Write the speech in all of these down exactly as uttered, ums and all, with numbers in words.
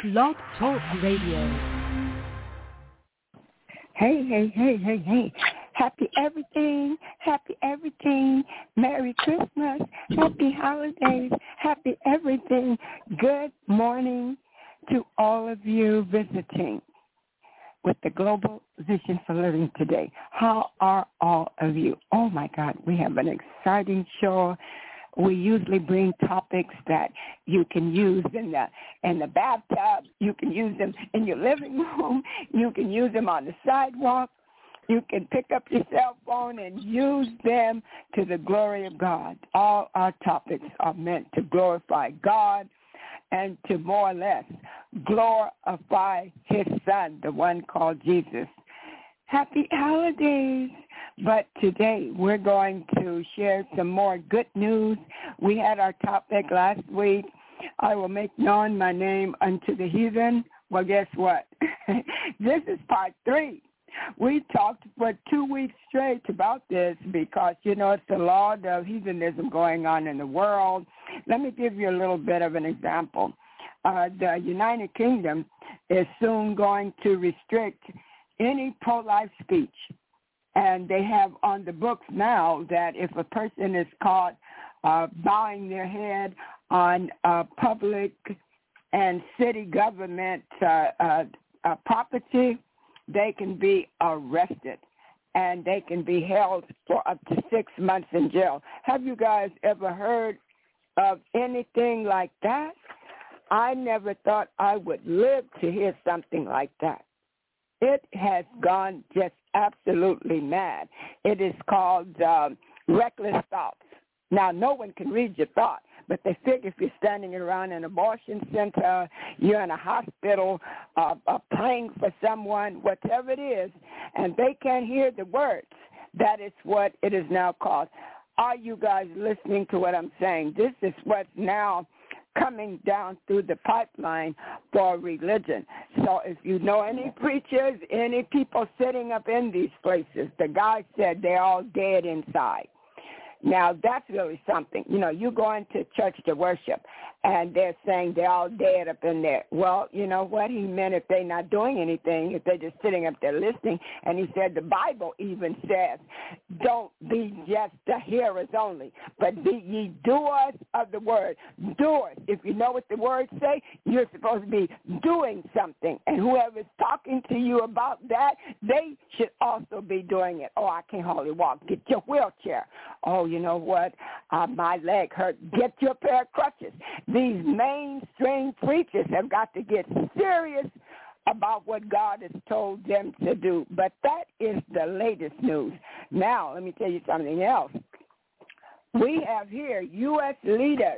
Blog Talk Radio. Hey, hey, hey, hey, hey. Happy everything, happy everything. Merry Christmas, happy holidays, happy everything. Good morning to all of you visiting with the Global Vision for Living today. How are all of you? Oh, my God, we have an exciting show. We usually bring topics that you can use in the in the bathtub. You can use them in your living room. You can use them on the sidewalk. You can pick up your cell phone and use them to the glory of God. All our topics are meant to glorify God and to more or less glorify his son, the one called Jesus. Happy holidays. But today we're going to share some more good news. We had our topic last week, I will make known my name unto the heathen. Well, guess what? This is part three. We talked for two weeks straight about this because, you know, it's a lot of heathenism going on in the world. Let me give you a little bit of an example. Uh, the United Kingdom is soon going to restrict any pro-life speech. And they have on the books now that if a person is caught uh, bowing their head on uh, public and city government uh, uh, uh, property, they can be arrested and they can be held for up to six months in jail. Have you guys ever heard of anything like that? I never thought I would live to hear something like that. It has gone just absolutely mad. It is called um, reckless thoughts. Now, no one can read your thought, but they figure if you're standing around an abortion center, you're in a hospital, uh, uh, praying for someone, whatever it is, and they can't hear the words, that is what it is now called. Are you guys listening to what I'm saying? This is what's now coming down through the pipeline for religion. So if you know any preachers, any people sitting up in these places, the guy said they're all dead inside. Now, that's really something. You know, you go into church to worship, and they're saying they're all dead up in there. Well, you know what? He meant if they're not doing anything, if they're just sitting up there listening. And he said the Bible even says, don't be just the hearers only, but be ye doers of the word. Doers. If you know what the words say, you're supposed to be doing something. And whoever's talking to you about that, they should also be doing it. Oh, I can't hardly walk. Get your wheelchair. Oh, you know what? Uh, my leg hurt. Get your pair of crutches. These mainstream preachers have got to get serious about what God has told them to do. But that is the latest news. Now, let me tell you something else. We have here U S leaders.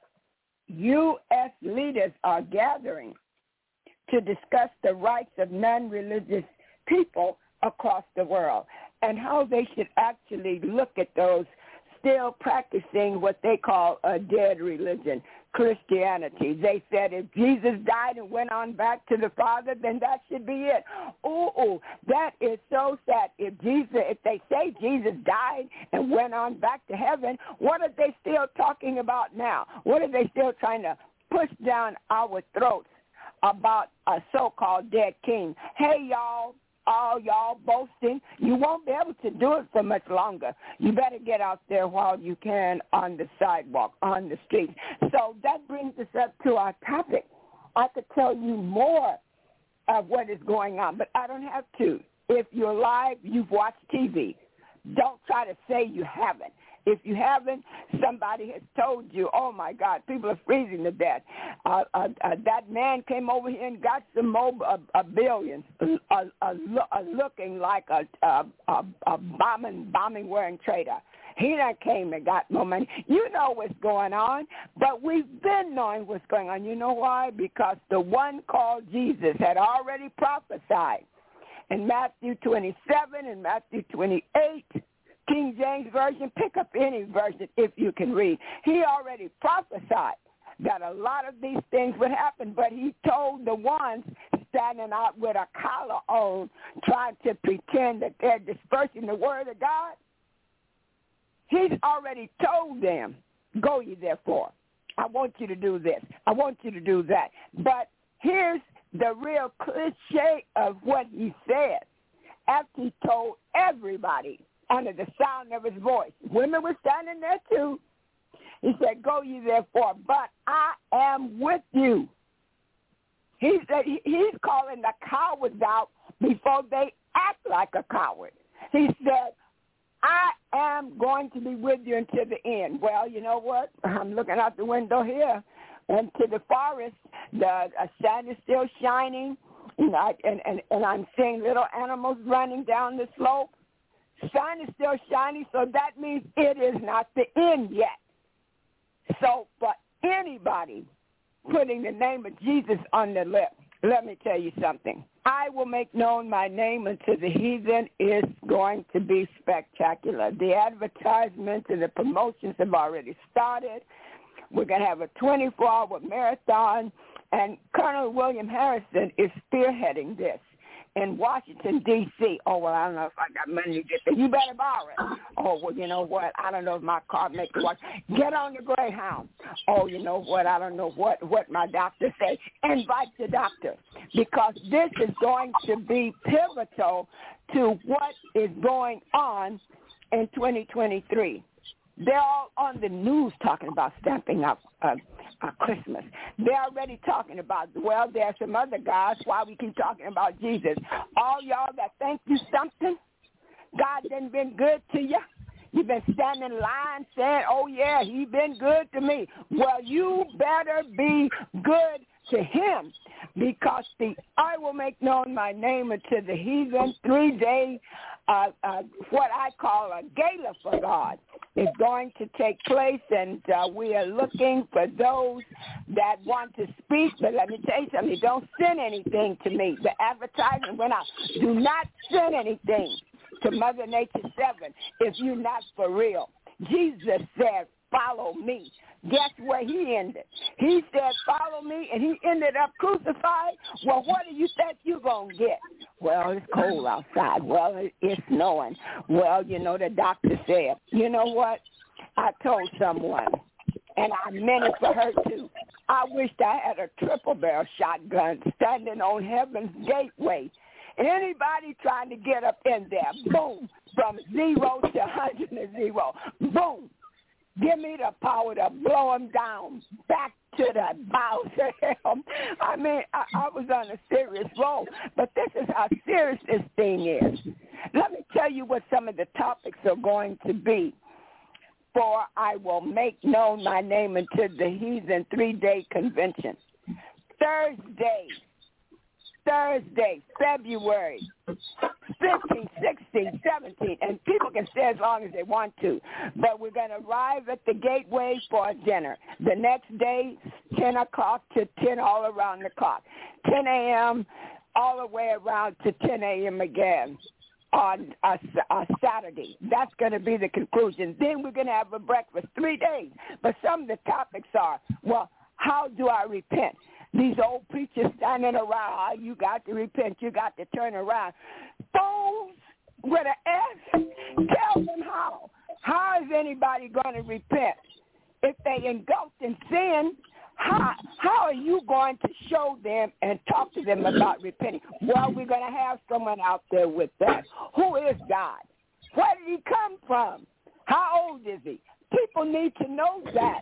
U S leaders are gathering to discuss the rights of non-religious people across the world and how they should actually look at those still practicing what they call a dead religion, Christianity. They said if Jesus died and went on back to the Father, then that should be it. Ooh, ooh, that is so sad. If Jesus, if they say Jesus died and went on back to heaven, what are they still talking about now? What are they still trying to push down our throats about a so-called dead king? Hey, y'all. All y'all boasting, you won't be able to do it for much longer. You better get out there while you can on the sidewalk, on the street. So that brings us up to our topic. I could tell you more of what is going on, but I don't have to. If you're live, you've watched T V. Don't try to say you haven't. If you haven't, somebody has told you, oh, my God, people are freezing to death. Uh, uh, uh, that man came over here and got some more uh, uh, billions, uh, uh, lo- uh, looking like a, uh, a, a bombing, bombing-wearing traitor. He done came and got more money. You know what's going on, but we've been knowing what's going on. You know why? Because the one called Jesus had already prophesied in Matthew twenty-seven and Matthew twenty-eight, King James Version, pick up any version if you can read. He already prophesied that a lot of these things would happen, but he told the ones standing out with a collar on, trying to pretend that they're dispersing the word of God. He's already told them, go ye therefore. I want you to do this. I want you to do that. But here's the real cliche of what he said after he told everybody under the sound of his voice. Women were standing there too. He said, go ye therefore, but I am with you. He said he's calling the cowards out before they act like a coward. He said, I am going to be with you until the end. Well, you know what? I'm looking out the window here into the forest. The uh, sun is still shining, you know, and, and, and I'm seeing little animals running down the slope. Sun is still shining, so that means it is not the end yet. So for anybody putting the name of Jesus on their lips, let me tell you something. I will make known my name unto the heathen is going to be spectacular. The advertisements and the promotions have already started. We're going to have a twenty-four hour marathon, and Colonel William Harrison is spearheading this in Washington, D C Oh, well, I don't know if I got money to get there. You better borrow it. Oh, well, you know what? I don't know if my car makes it work. Get on the Greyhound. Oh, you know what? I don't know what, what my doctor says. Invite the doctor, because this is going to be pivotal to what is going on in twenty twenty-three. They're all on the news talking about stamping up uh, uh, Christmas. They're already talking about, well, there are some other guys, why we keep talking about Jesus. All y'all that think you something, God done been good to you. You've been standing in line saying, oh, yeah, he been good to me. Well, you better be good to him, because the I will make known my name unto the heathen three-day, uh, uh, what I call a gala for God, is going to take place, and uh, we are looking for those that want to speak. But let me tell you something, don't send anything to me. The advertisement went out. Do not send anything to Mother Nature seven if you're not for real. Jesus said, follow me. Guess where he ended? He said, follow me, and he ended up crucified. Well, what do you think you're going to get? Well, it's cold outside. Well, it's snowing. Well, you know, the doctor said, you know what? I told someone, and I meant it for her too. I wished I had a triple-barrel shotgun standing on Heaven's gateway. Anybody trying to get up in there, boom, from zero to one hundred and zero, boom. Give me the power to blow them down back to the bowels of hell. I mean, I, I was on a serious roll, but this is how serious this thing is. Let me tell you what some of the topics are going to be. For I will make known my name unto the heathen three-day convention. Thursday, Thursday, February fifteenth, sixteenth, seventeenth, and people can stay as long as they want to. But we're going to arrive at the gateway for a dinner. The next day, ten o'clock to ten all around the clock. ten a.m. all the way around to ten a.m. again on a, a Saturday. That's going to be the conclusion. Then we're going to have a breakfast, three days. But some of the topics are, well, how do I repent? These old preachers standing around, oh, you got to repent, you got to turn around. Fools with an S, tell them how. How is anybody going to repent? If they engulfed in sin, how, how are you going to show them and talk to them about repenting? Well, we're going to have someone out there with that. Who is God? Where did he come from? How old is he? People need to know that.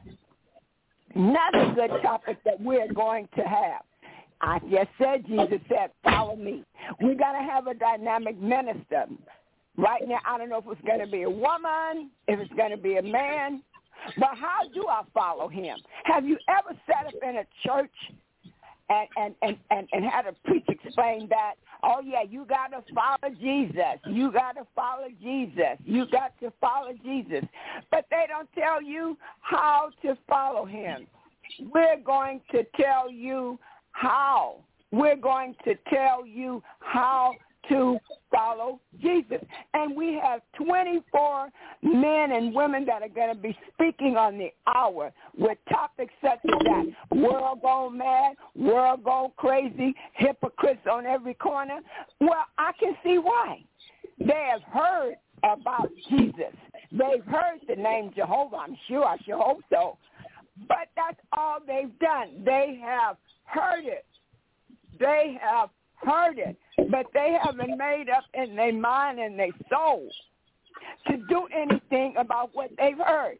Another good topic that we're going to have. I just said, Jesus said, follow me. We're going to have a dynamic minister. Right now, I don't know if it's going to be a woman, if it's going to be a man, but how do I follow him? Have you ever sat up in a church and, and, and, and, and had a preacher explain that? Oh, yeah, you got to follow Jesus. You got to follow Jesus. You got to follow Jesus. But they don't tell you how to follow him. We're going to tell you how. We're going to tell you how to follow Jesus. And we have twenty-four men and women that are going to be speaking on the hour with topics such as that. World gone mad, world gone crazy, hypocrites on every corner. Well, I can see why. They have heard about Jesus. They've heard the name Jehovah, I'm sure. I sure hope so. But that's all they've done. They have heard it. they have heard it, but they haven't made up in their mind and their soul to do anything about what they've heard.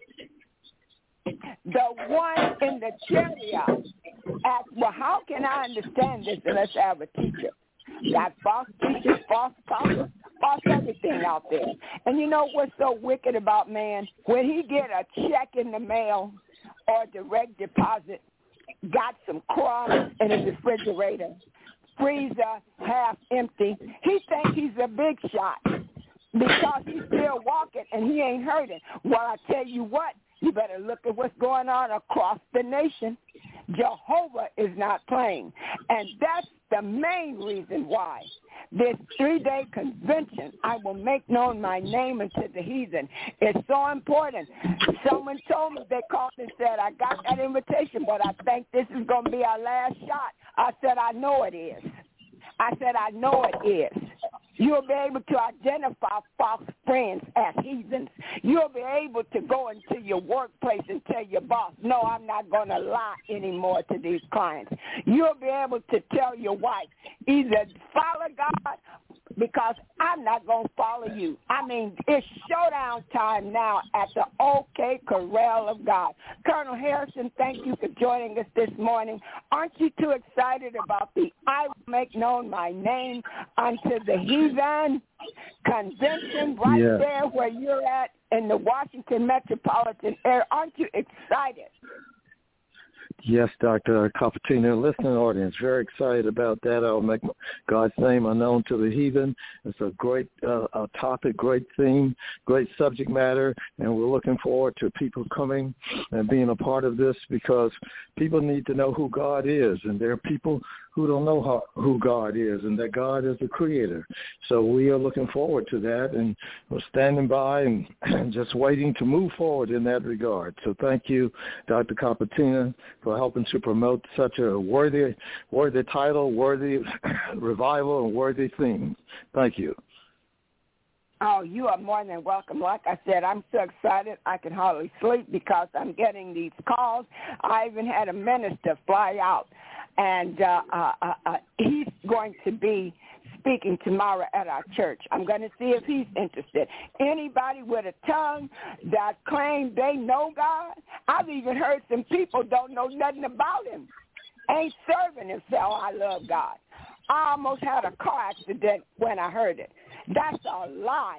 The one in the chariot asked, well, how can I understand this unless I have a teacher? Got false teachers, false prophets, false everything out there. And you know what's so wicked about man? When he get a check in the mail or direct deposit, got some crumbs in his refrigerator, freezer half empty, he thinks he's a big shot because he's still walking and he ain't hurting. Well, I tell you what, you better look at what's going on across the nation. Jehovah is not playing. And that's the main reason why this three-day convention, I will make known my name unto the heathen, is so important. Someone told me, they called and said, I got that invitation, but I think this is going to be our last shot. I said, I know it is. I said, I know it is. You'll be able to identify false friends as heathens. You'll be able to go into your workplace and tell your boss, no, I'm not going to lie anymore to these clients. You'll be able to tell your wife, either follow God because I'm not going to follow you. I mean, it's showdown time now at the OK Corral of God. Colonel Harrison, thank you for joining us this morning. Aren't you too excited about the I will make known my name unto the heathen convention right yeah. there where you're at in the Washington metropolitan area? Aren't you excited? Yes, Doctor Capatina, listening audience, very excited about that. I'll make God's name unknown to the heathen. It's a great uh, a topic, great theme, great subject matter, and we're looking forward to people coming and being a part of this because people need to know who God is, and there are people who don't know how, who God is and that God is the creator. So we are looking forward to that, and we're standing by and, and just waiting to move forward in that regard. So thank you, Doctor Capatina, for helping to promote such a worthy, worthy title, worthy revival, and worthy theme. Thank you. Oh, you are more than welcome. Like I said, I'm so excited I can hardly sleep because I'm getting these calls. I even had a minister fly out, and uh, uh, uh, uh, he's going to be speaking tomorrow at our church. I'm going to see if he's interested. Anybody with a tongue that claims they know God, I've even heard some people don't know nothing about him, ain't serving him, say, oh, I love God. I almost had a car accident when I heard it. That's a lie.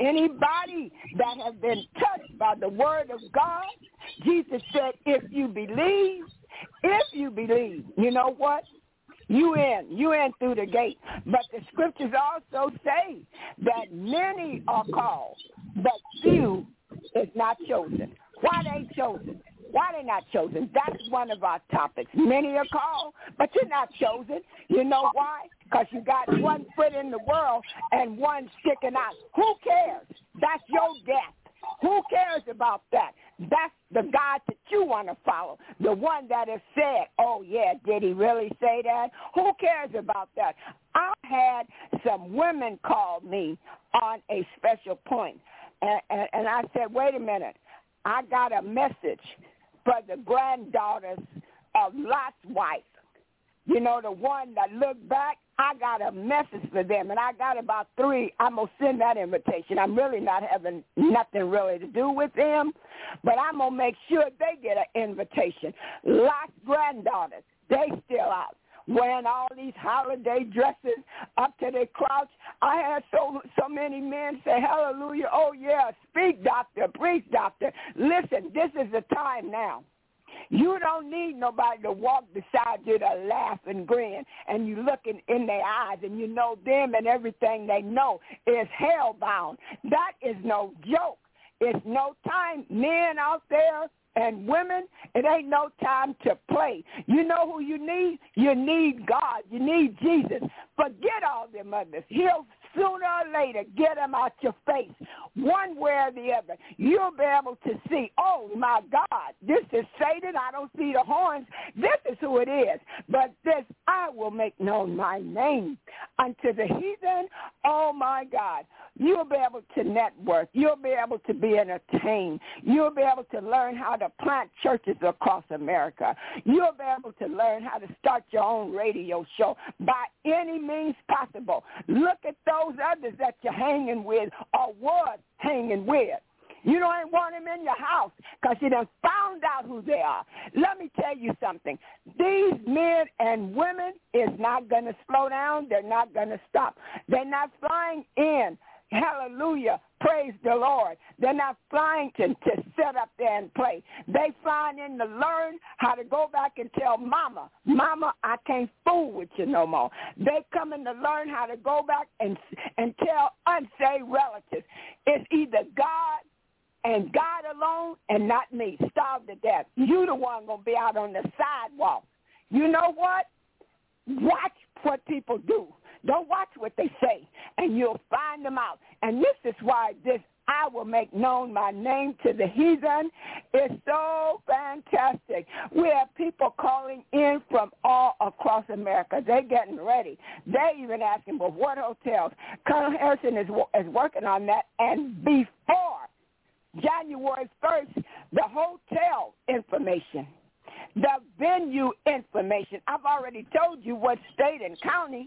Anybody that has been touched by the word of God, Jesus said, if you believe, if you believe, you know what? You in, you in through the gate. But the scriptures also say that many are called, but few is not chosen. Why they chosen? Why they not chosen? That's one of our topics. Many are called, but you're not chosen. You know why? Because you got one foot in the world and one sticking out. Who cares? That's your guess. Who cares about that? That's the God that you want to follow, the one that has said, oh, yeah, did he really say that? Who cares about that? I had some women call me on a special point, and, and, and I said, wait a minute. I got a message for the granddaughters of Lot's wife. You know, the one that looked back, I got a message for them, and I got about three. I'm going to send that invitation. I'm really not having nothing really to do with them, but I'm going to make sure they get an invitation. Lot's granddaughters, they still out, wearing all these holiday dresses up to their crouch. I had so so many men say, hallelujah, oh, yeah, speak, doctor, preach, doctor. Listen, this is the time now. You don't need nobody to walk beside you to laugh and grin, and you looking in their eyes, and you know them and everything they know is hell-bound. That is no joke. It's no time. Men out there and women, it ain't no time to play. You know who you need? You need God. You need Jesus. Forget all them others. He'll sooner or later get them out your face, one way or the other. You'll be able to see, oh, my God, this is Satan. I don't see the horns. This is who it is. But this, I will make known my name unto the heathen, oh, my God, you'll be able to network. You'll be able to be entertained. You'll be able to learn how to plant churches across America. You'll be able to learn how to start your own radio show by any means possible. Look at those others that you're hanging with or was hanging with. You don't want them in your house because you done found out who they are. Let me tell you something. These men and women is not going to slow down. They're not going to stop. They're not flying in. Hallelujah. Praise the Lord. They're not flying to, to sit up there and play. They flying in to learn how to go back and tell mama, mama, I can't fool with you no more. They coming to learn how to go back and, and tell unsaved relatives. It's either God and God alone and not me. Starved to death. You the one going to be out on the sidewalk. You know what? Watch what people do. Don't watch what they say, and you'll find them out. And this is why this I will make known my name to the heathen is so fantastic. We have people calling in from all across America. They're getting ready. They're even asking, well, what hotels? Colonel Harrison is, is working on that. And before January first, the hotel information, the venue information, I've already told you what state and county.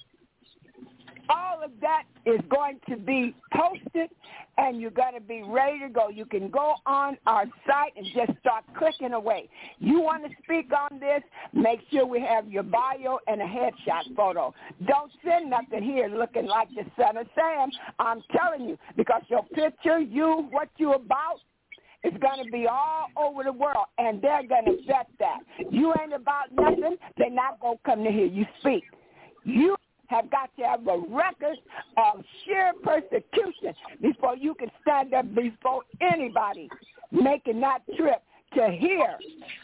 All of that is going to be posted, and you're going to be ready to go. You can go on our site and just start clicking away. You want to speak on this, make sure we have your bio and a headshot photo. Don't send nothing here looking like the son of Sam. I'm telling you, because your picture, you, what you about, is going to be all over the world, and they're going to vet that. You ain't about nothing, they're not going to come to hear you speak. You have got to have a record of sheer persecution before you can stand up before anybody making that trip to hear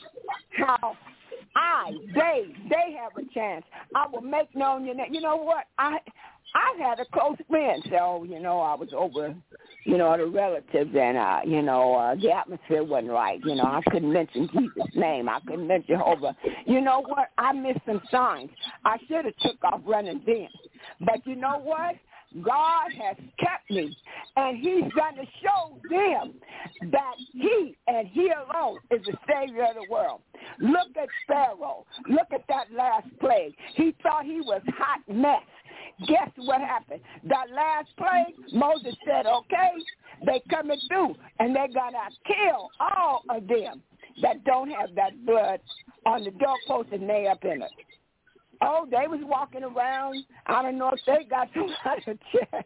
how I, they, they have a chance. I will make known your name. You know what? I, I had a close friend, so, you know, I was over, you know, the relatives, and, uh, you know, uh, the atmosphere wasn't right. You know, I couldn't mention Jesus' name. I couldn't mention Jehovah. You know what? I missed some signs. I should have took off running then. But you know what? God has kept me, and he's going to show them that he and he alone is the Savior of the world. Look at Pharaoh. Look at that last plague. He thought he was hot mess. Guess what happened? That last plague, Moses said, okay, they coming through, and they're going to kill all of them that don't have that blood on the doorpost and nail up in it. Oh, they was walking around. I don't know if they got somebody to check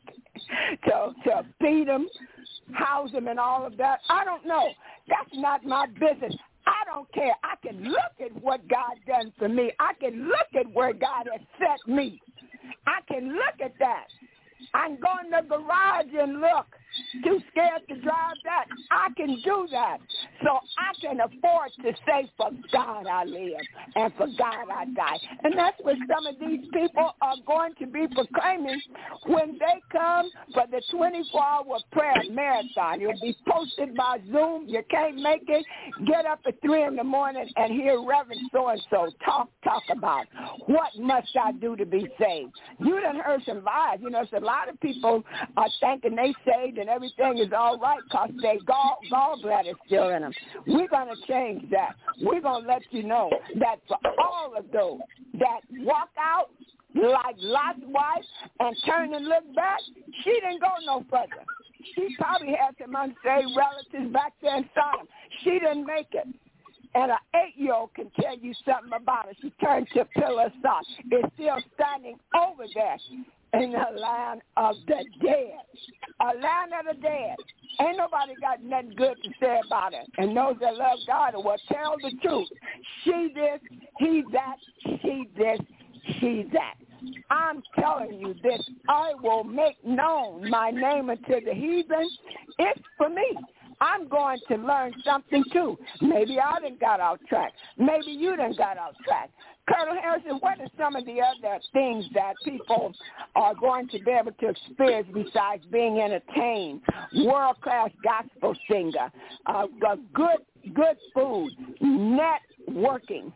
to, to feed them, house them, and all of that. I don't know. That's not my business. I don't care. I can look at what God done for me. I can look at where God has set me. I can look at that. I can go in the garage and look. Too scared to drive that. I can do that. So I can afford to say, for God I live and for God I die. And that's what some of these people are going to be proclaiming when they come for the twenty-four hour prayer marathon. It'll be posted by Zoom. You can't make it. Get up at three in the morning and hear Reverend so-and-so talk, talk about what must I do to be saved. You done heard some lies. You know, it's a lot of people are thinking they saved and everything is all right because their gall, gallbladder is still in them. We're going to change that. We're going to let you know that for all of those that walk out like Lot's wife and turn and look back, she didn't go no further. She probably had some unsaved relatives back there in Sodom. She didn't make it. And an eight-year-old can tell you something about it. She turned to a pillar of salt. It's still standing over there in the land of the dead. A land of the dead. Ain't nobody got nothing good to say about it. And those that love God will tell the truth. She this, he that, she this, she that. I'm telling you this. I will make known my name unto the heathen. It's for me. I'm going to learn something too. Maybe I done got off track. Maybe you done got off track. Colonel Harrison, what are some of the other things that people are going to be able to experience besides being entertained? World-class gospel singer, uh, good good food, networking,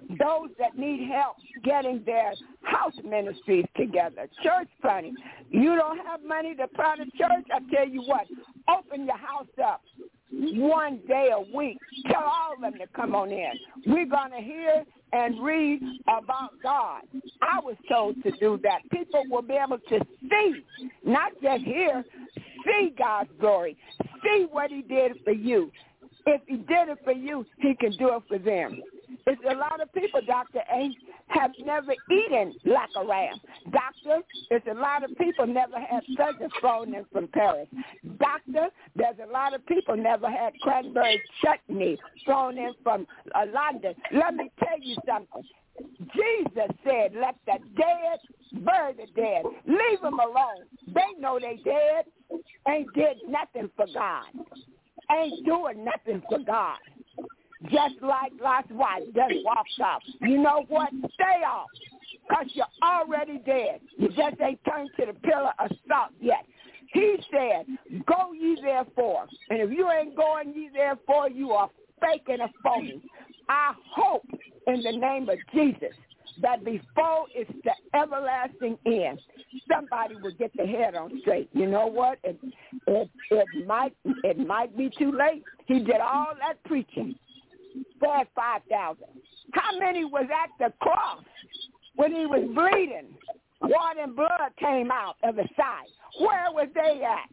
those that need help getting their house ministries together, church planting. You don't have money to plant a church? I tell you what, open your house up one day a week. Tell all of them to come on in. We're going to hear and read about God. I was told to do that. People will be able to see, not just hear, see God's glory, see what he did for you. If he did it for you, he can do it for them. It's a lot of people, Doctor A, have never eaten like a lamb. Doctor, there's a lot of people never had pheasant flown in from Paris. Doctor, there's a lot of people never had cranberry chutney flown in from uh, London. Let me tell you something. Jesus said, let the dead bury the dead. Leave them alone. They know they dead. Ain't did nothing for God. Ain't doing nothing for God. Just like Lot's wife just walked off. You know what? Stay off, because you're already dead. You just ain't turned to the pillar of salt yet. He said, go ye therefore. And if you ain't going ye therefore, you are fake and a phony. I hope in the name of Jesus that before it's the everlasting end, somebody will get their head on straight. You know what? It, it, it, might, it might be too late. He did all that preaching. Fed five thousand. How many was at the cross when he was bleeding? Water and blood came out of his side. Where was they at?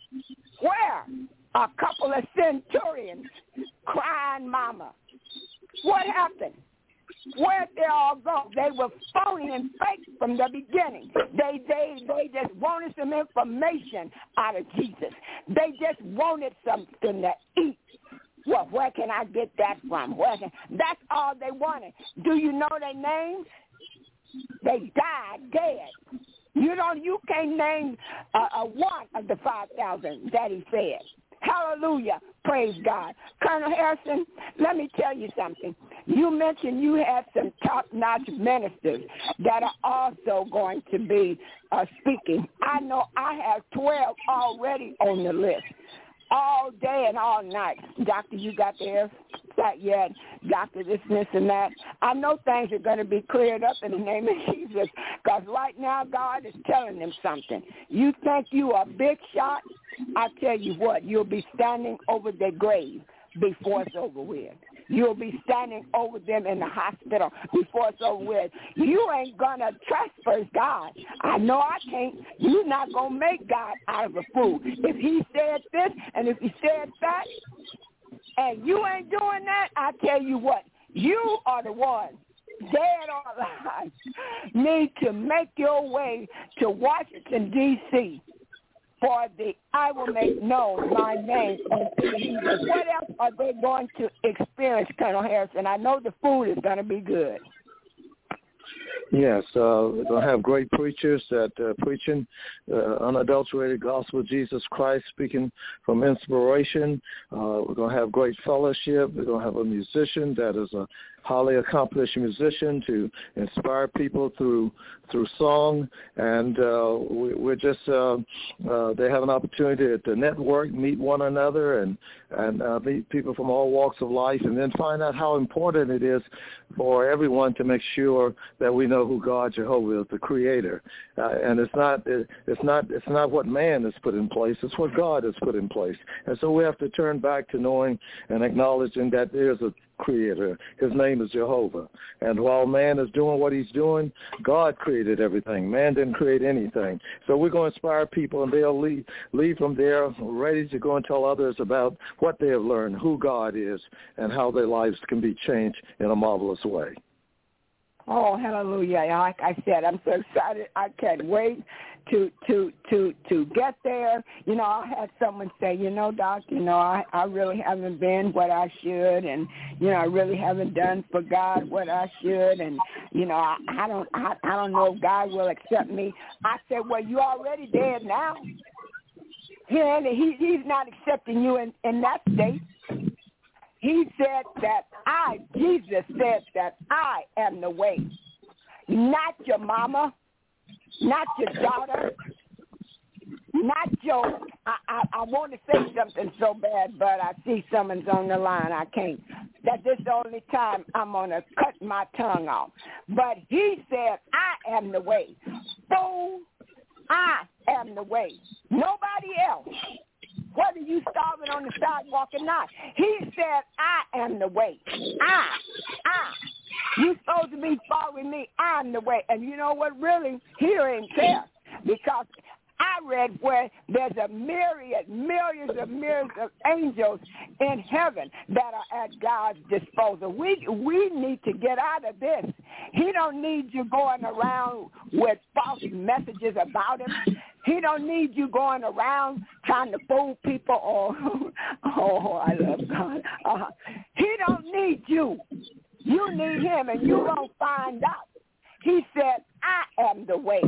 Where? A couple of centurions crying mama. What happened? Where'd they all go? They were phony and fake from the beginning. They they they just wanted some information out of Jesus. They just wanted something to eat. Well, where can I get that from? Where can, that's all they wanted. Do you know their names? They died dead. You don't. You can't name a, a one of the five thousand that he fed. Hallelujah. Praise God. Colonel Harrison, let me tell you something. You mentioned you had some top-notch ministers that are also going to be uh, speaking. I know I have twelve already on the list. All day and all night. Doctor, you got there that yet? Doctor, this, this, and that. I know things are going to be cleared up in the name of Jesus, because right now God is telling them something. You think you are a big shot? I tell you what, you'll be standing over their grave before it's over with. You'll be standing over them in the hospital before it's over with. You ain't going to trespass God. I know I can't. You're not going to make God out of a fool. If he said this and if he said that, and you ain't doing that, I tell you what, you are the one, dead or alive, need to make your way to Washington, D C, for the I will make known my name unto the heathen. What else are they going to experience, Colonel Harrison? I know the food is going to be good. Yes, uh, we're going to have great preachers that uh, preaching uh, unadulterated gospel of Jesus Christ, speaking from inspiration. Uh, we're going to have great fellowship. We're going to have a musician that is a highly accomplished musician to inspire people through through song, and uh, we, we're just uh, uh, they have an opportunity to network, meet one another, and and uh, meet people from all walks of life, and then find out how important it is for everyone to make sure that we know who God Jehovah is, the Creator, uh, and it's not it, it's not it's not what man has put in place; it's what God has put in place, and so we have to turn back to knowing and acknowledging that there's a Creator. His name is Jehovah. And while man is doing what he's doing, God created everything. Man didn't create anything. So we're going to inspire people, and they'll leave, leave from there ready to go and tell others about what they have learned, who God is, and how their lives can be changed in a marvelous way. Oh, hallelujah. Like I said, I'm so excited. I can't wait to to to to get there. You know, I had someone say, you know, Doc, you know, I, I really haven't been what I should, and, you know, I really haven't done for God what I should, and, you know, I, I don't I, I don't know if God will accept me. I said, well, you already dead now. Yeah, he, he's not accepting you in, in that state. He said that I, Jesus said that I am the way, not your mama, not your daughter, not your, I, I, I want to say something so bad, but I see someone's on the line. I can't. that this is the only time I'm going to cut my tongue off. But he said, I am the way. Fool, I am the way. Nobody else. Whether you starving on the sidewalk or not. He said, I am the way. I, I. You supposed to be following me. I'm the way. And you know what? Really, he ain't care. Because I read where there's a myriad, millions of millions of angels in heaven that are at God's disposal. We we need to get out of this. He don't need you going around with false messages about him. He don't need you going around trying to fool people. Oh, oh, I love God. Uh, he don't need you. You need him, and you're going to find out. He said, I am the way.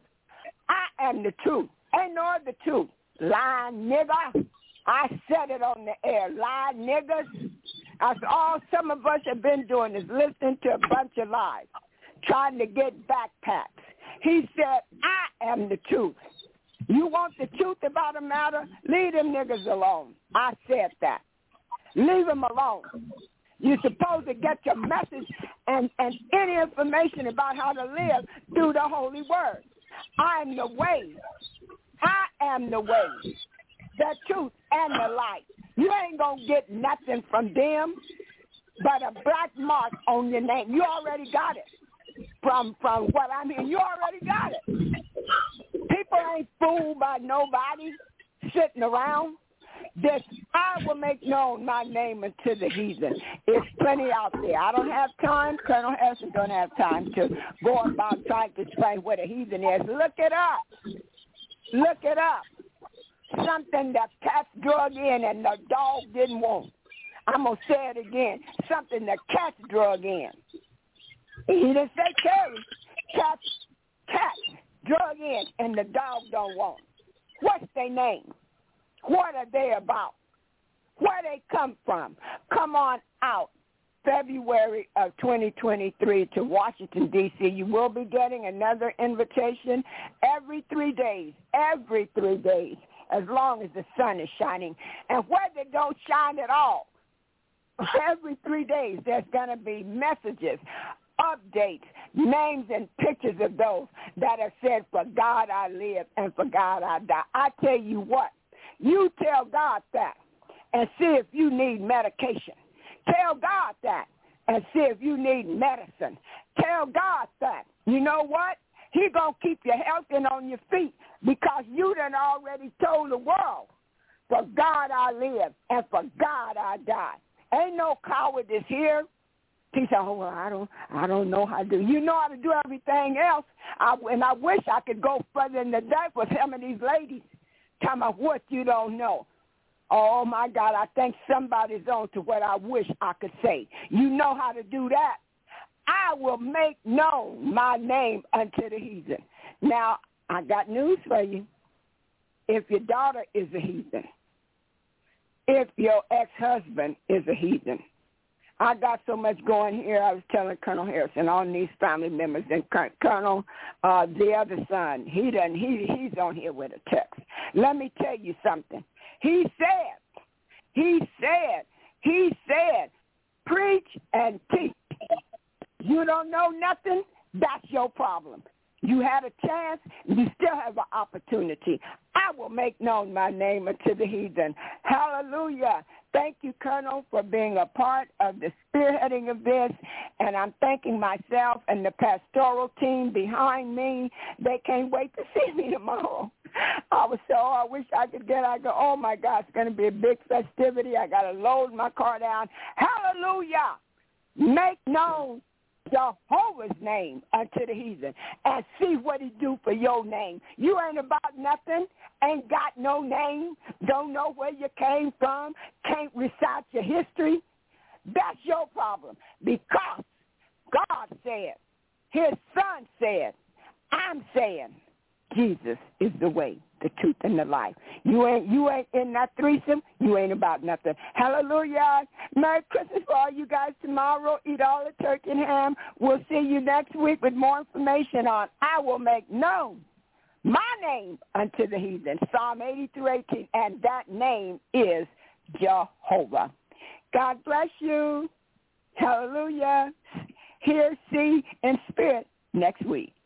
I am the truth. Ain't no other truth. Lying nigger. I said it on the air. Lying niggers. That's all some of us have been doing is listening to a bunch of lies, trying to get backpacks. He said, I am the truth. You want the truth about a matter? Leave them niggas alone. I said that. Leave them alone. You're supposed to get your message and, and any information about how to live through the Holy Word. I am the way. I am the way, the truth, and the light. You ain't going to get nothing from them but a black mark on your name. You already got it. From from what I mean, you already got it. People ain't fooled by nobody sitting around. This, I will make known my name unto the heathen. It's plenty out there. I don't have time. Colonel Harrison don't have time to go about trying to explain what a heathen is. Look it up. Look it up. Something that cats drug in and the dog didn't want. I'm going to say it again. Something that cats drug in. He didn't say carry. Cats, cats drug in and the dog don't want. What's their name? What are they about? Where they come from? Come on out February of twenty twenty-three to Washington, D C You will be getting another invitation every three days, every three days, as long as the sun is shining. And where they don't shine at all, every three days there's going to be messages, updates, names and pictures of those that have said, for God I live and for God I die. I tell you what, you tell God that and see if you need medication. Tell God that and see if you need medicine. Tell God that. You know what? He going to keep you healthy and on your feet because you done already told the world, for God I live and for God I die. Ain't no cowardice here. He said, oh, well, I don't I don't know how to do. You know how to do everything else. I, and I wish I could go further in the depth with some of these ladies. Tell me what you don't know. Oh, my God, I think somebody's on to what I wish I could say. You know how to do that. I will make known my name unto the heathen. Now, I got news for you. If your daughter is a heathen, if your ex-husband is a heathen, I got so much going here. I was telling Colonel Harrison, all these family members, and Colonel, uh, the other son, he done, he he's on here with a text. Let me tell you something. He said, he said, he said, preach and teach. You don't know nothing, that's your problem. You had a chance, you still have an opportunity. I will make known my name unto the heathen. Hallelujah. Thank you, Colonel, for being a part of the spearheading of this, and I'm thanking myself and the pastoral team behind me. They can't wait to see me tomorrow. I was so, oh, I wish I could get, I go, oh, my God, it's going to be a big festivity. I got to load my car down. Hallelujah. Make known Jehovah's name unto the heathen and see what he do for your name. You ain't about nothing, ain't got no name, don't know where you came from, can't recite your history. That's your problem because God said, his son said, I'm saying Jesus is the way, the truth, and the life. You ain't you ain't in that threesome. You ain't about nothing. Hallelujah. Merry Christmas for all you guys tomorrow. Eat all the turkey and ham. We'll see you next week with more information on I will make known my name unto the heathen. Psalm eighty through eighteen. And that name is Jehovah. God bless you. Hallelujah. Hear, see, and spirit next week.